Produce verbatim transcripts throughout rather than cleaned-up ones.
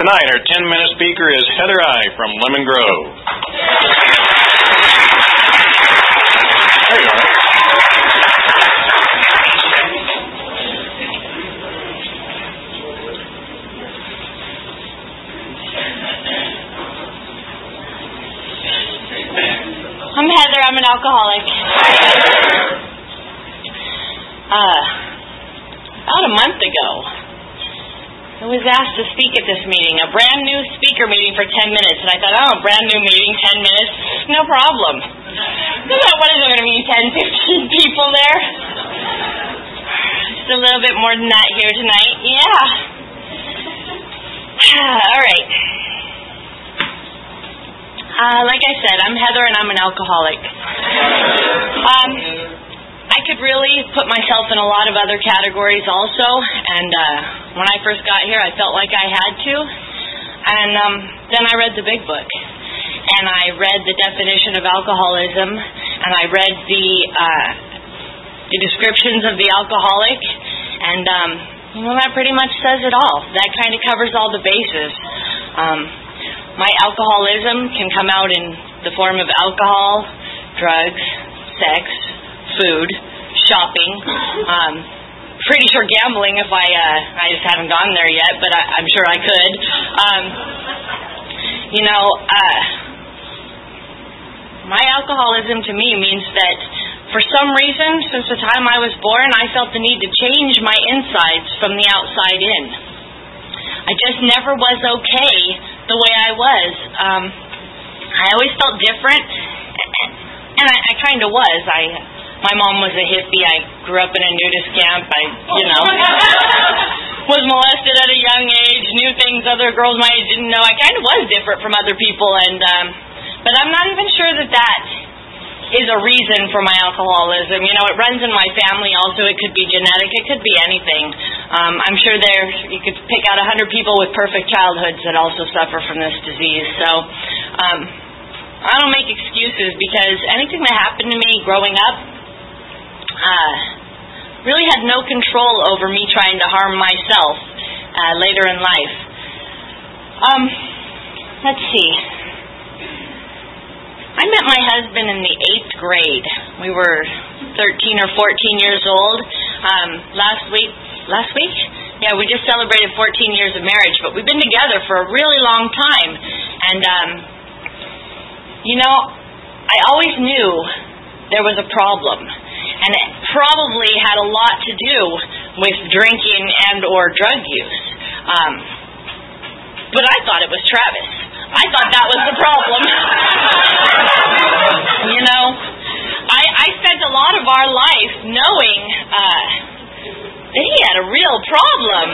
Tonight, our ten-minute speaker is Heather I. from Lemon Grove. There you are. I'm Heather. I'm an alcoholic. Uh, about a month ago, I was asked to speak at this meeting, a brand new speaker meeting for ten minutes, and I thought, oh, brand new meeting, ten minutes, no problem. What is it going to mean, ten, fifteen people there? Just a little bit more than that here tonight. Yeah. All right. Uh, like I said, I'm Heather and I'm an alcoholic. Um, I could really put myself in a lot of other categories also, and uh, when I first got here I felt like I had to, and um, then I read the big book, and I read the definition of alcoholism, and I read the, uh, the descriptions of the alcoholic, and um, well, that pretty much says it all. That kind of covers all the bases. Um, My alcoholism can come out in the form of alcohol, drugs, sex, food, shopping, um, pretty sure gambling if I, uh, I just haven't gone there yet, but I, I'm sure I could. Um, you know, uh, my alcoholism to me means that for some reason, since the time I was born, I felt the need to change my insides from the outside in. I just never was okay the way I was. Um, I always felt different, and I, I kind of was. I, my mom was a hippie. I grew up in a nudist camp. I, you know, was molested at a young age, knew things other girls my age didn't know. I kind of was different from other people, and um, but I'm not even sure that that is a reason for my alcoholism. You know, it runs in my family also. It could be genetic. It could be anything. Um, I'm sure there you could pick out a hundred people with perfect childhoods that also suffer from this disease. So um, I don't make excuses, because anything that happened to me growing up uh, really had no control over me trying to harm myself uh, later in life. Um, let's see. I met my husband in the eighth grade. We were thirteen or fourteen years old. Um, last week, last week? Yeah, we just celebrated fourteen years of marriage, but we've been together for a really long time. And, um, you know, I always knew there was a problem. And it probably had a lot to do with drinking and or drug use. Um, but I thought it was Travis. I thought that was the problem. You know, I, I spent a lot of our life knowing uh, that he had a real problem.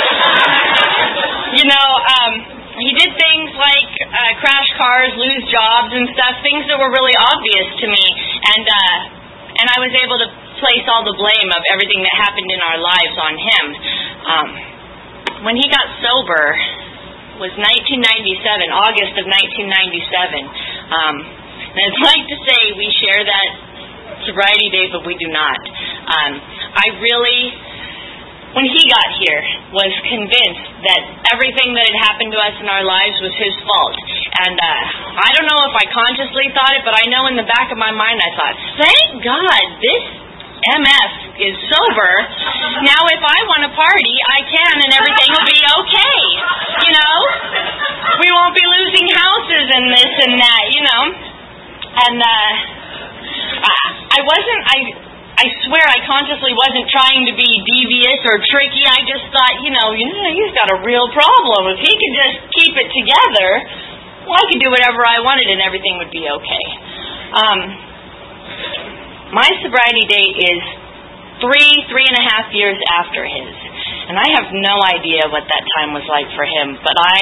You know, um, he did things like uh, crash cars, lose jobs and stuff, things that were really obvious to me. And, uh, and I was able to place all the blame of everything that happened in our lives on him. Um, when he got sober, was nineteen ninety-seven, August of nineteen ninety-seven. Um, and it's like to say we share that sobriety date, but we do not. Um, I really, when he got here, was convinced that everything that had happened to us in our lives was his fault. And uh, I don't know if I consciously thought it, but I know in the back of my mind I thought, thank God this M F is sober. Now if I want to party, I can, and everything will be okay. You know? We won't be losing houses and this and that, you know? And uh, I wasn't, I I swear I consciously wasn't trying to be devious or tricky. I just thought, you know, you know, he's got a real problem. If he could just keep it together, well, I could do whatever I wanted and everything would be okay. Um... My sobriety date is three, three and a half years after his. And I have no idea what that time was like for him. But I,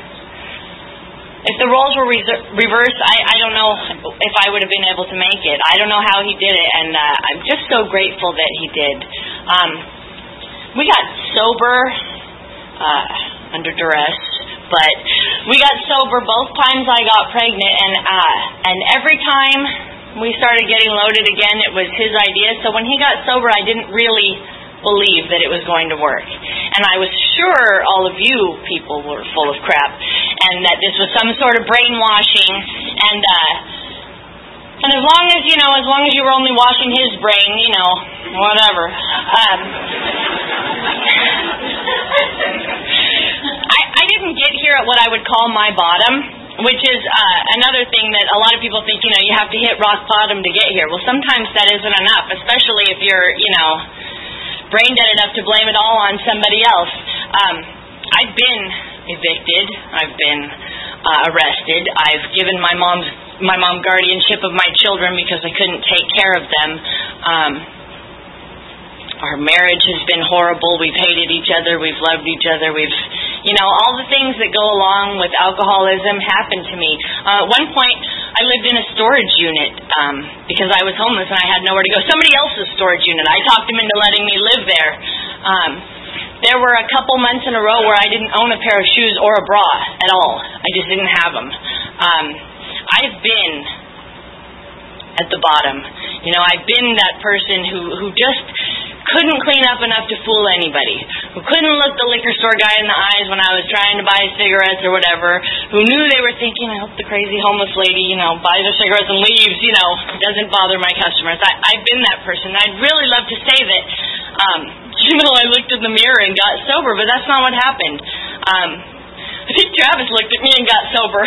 if the roles were reser- reversed, I, I don't know if I would have been able to make it. I don't know how he did it. And uh, I'm just so grateful that he did. Um, we got sober uh, under duress. But we got sober both times I got pregnant. And, uh, and every time we started getting loaded again, it was his idea. So when he got sober, I didn't really believe that it was going to work. And I was sure all of you people were full of crap, and that this was some sort of brainwashing, and uh, and as long as, you know, as long as you were only washing his brain, you know, whatever. Um, I, I didn't get here at what I would call my bottom, which is uh, another thing that a lot of people think, you know, you have to hit rock bottom to get here. Well, sometimes that isn't enough, especially if you're, you know, brain dead enough to blame it all on somebody else. Um, I've been evicted. I've been uh, arrested. I've given my mom's my mom guardianship of my children because I couldn't take care of them. Um, our marriage has been horrible. We've hated each other. We've loved each other. We've, you know, all the things that go along with alcoholism happened to me. Uh, at one point, I lived in a storage unit um, because I was homeless and I had nowhere to go. Somebody else's storage unit. I talked him into letting me live there. Um, there were a couple months in a row where I didn't own a pair of shoes or a bra at all. I just didn't have them. Um, I've been at the bottom. You know, I've been that person who, who just couldn't clean up enough to fool anybody, who couldn't look the liquor store guy in the eyes when I was trying to buy cigarettes or whatever, who knew they were thinking, I hope the crazy homeless lady, you know, buys her cigarettes and leaves, you know, doesn't bother my customers. I, I've been that person. I'd really love to say that, um, even though I looked in the mirror and got sober, but that's not what happened. Um, I think Travis looked at me and got sober.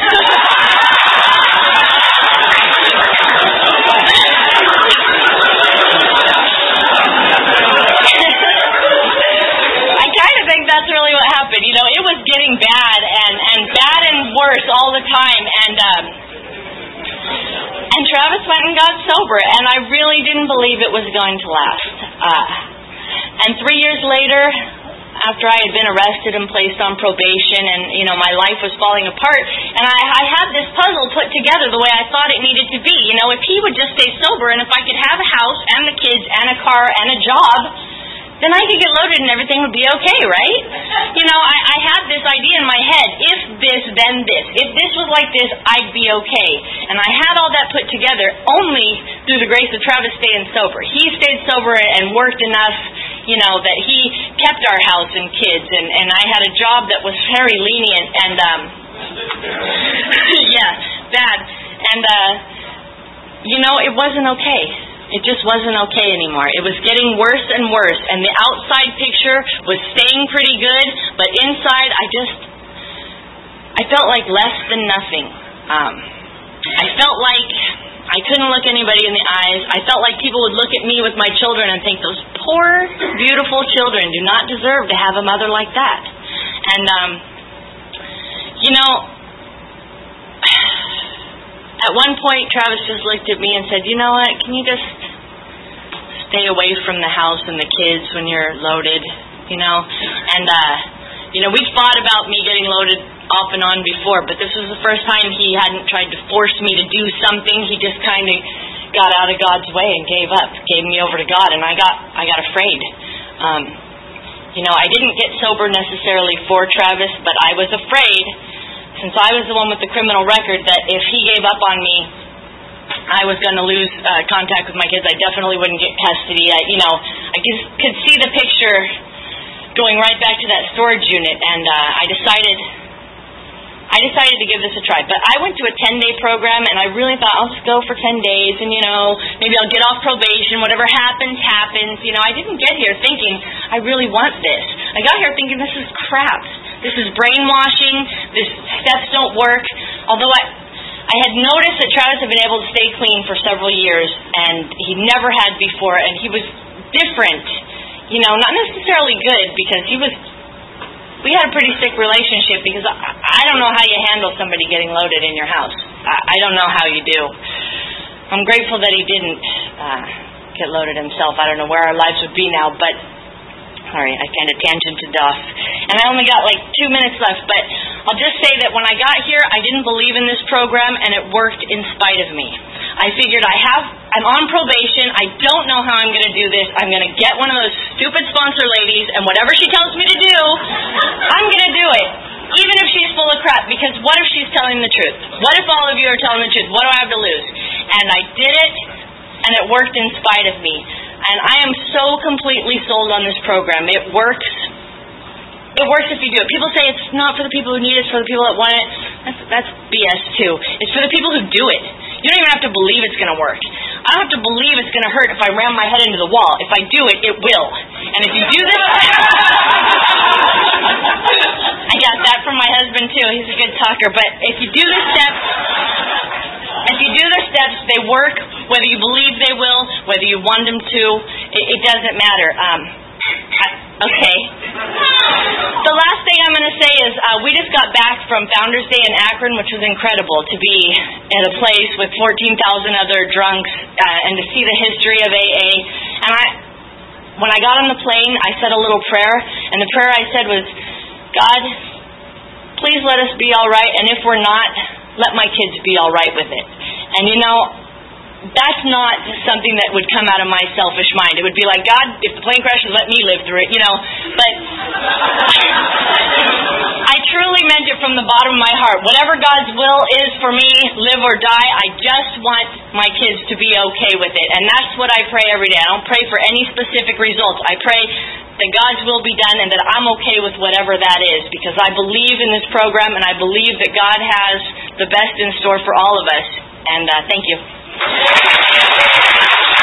That's really what happened. You know, it was getting bad and, and bad and worse all the time. And um, and Travis went and got sober, and I really didn't believe it was going to last. Uh, and three years later, after I had been arrested and placed on probation, and you know my life was falling apart, and I, I had this puzzle put together the way I thought it needed to be. You know, if he would just stay sober, and if I could have a house and the kids and a car and a job, then I could get loaded and everything would be okay, right? You know, I, I had this idea in my head, if this, then this. If this was like this, I'd be okay. And I had all that put together only through the grace of Travis staying sober. He stayed sober and worked enough, you know, that he kept our house and kids, and, and I had a job that was very lenient, and, um, yeah, bad. And, uh, you know, it wasn't okay. It just wasn't okay anymore. It was getting worse and worse, and the outside picture was staying pretty good, but inside I just, I felt like less than nothing. Um, I felt like I couldn't look anybody in the eyes. I felt like people would look at me with my children and think, those poor, beautiful children do not deserve to have a mother like that. And, um, you know, at one point, Travis just looked at me and said, you know what, can you just stay away from the house and the kids when you're loaded, you know? And, uh, you know, we fought about me getting loaded off and on before, but this was the first time he hadn't tried to force me to do something. He just kind of got out of God's way and gave up, gave me over to God, and I got I got afraid. Um, you know, I didn't get sober necessarily for Travis, but I was afraid, since I was the one with the criminal record, that if he gave up on me, I was going to lose uh, contact with my kids. I definitely wouldn't get custody. I, you know, I just could see the picture going right back to that storage unit, and uh, I decided, I decided to give this a try. But I went to a ten-day program, and I really thought, I'll just go for ten days, and you know, maybe I'll get off probation. Whatever happens, happens. You know, I didn't get here thinking I really want this. I got here thinking this is crap. This is brainwashing. This steps don't work. Although I, I had noticed that Travis had been able to stay clean for several years, and he never had before, and he was different. You know, not necessarily good, because he was, we had a pretty sick relationship, because I, I don't know how you handle somebody getting loaded in your house. I, I don't know how you do. I'm grateful that he didn't uh, get loaded himself. I don't know where our lives would be now, but sorry, I kind of tangented off. And I only got like two minutes left, but I'll just say that when I got here, I didn't believe in this program, and it worked in spite of me. I figured I have, I'm on probation, I don't know how I'm going to do this, I'm going to get one of those stupid sponsor ladies, and whatever she tells me to do, I'm going to do it. Even if she's full of crap, because what if she's telling the truth? What if all of you are telling the truth? What do I have to lose? And I did it, and it worked in spite of me. And I am so completely sold on this program. It works. works if you do it. People say it's not for the people who need it, it's for the people that want it. That's, that's B S too. It's for the people who do it. You don't even have to believe it's going to work. I don't have to believe it's going to hurt if I ram my head into the wall. If I do it, it will. And if you do this... I got that from my husband too. He's a good talker. But if you do the steps... If you do the steps, they work, whether you believe they will, whether you want them to, it, it doesn't matter. Um, I, okay. The last thing I'm going to say is uh, we just got back from Founders Day in Akron, which was incredible to be at a place with fourteen thousand other drunks uh, and to see the history of A A. And I, when I got on the plane, I said a little prayer, and the prayer I said was, God, please let us be all right, and if we're not, let my kids be all right with it. And you know, that's not something that would come out of my selfish mind. It would be like, God, if the plane crashes, let me live through it, you know. But I truly meant it from the bottom of my heart. Whatever God's will is for me, live or die, I just want my kids to be okay with it. And that's what I pray every day. I don't pray for any specific results. I pray that God's will be done and that I'm okay with whatever that is, because I believe in this program and I believe that God has the best in store for all of us. And uh, thank you.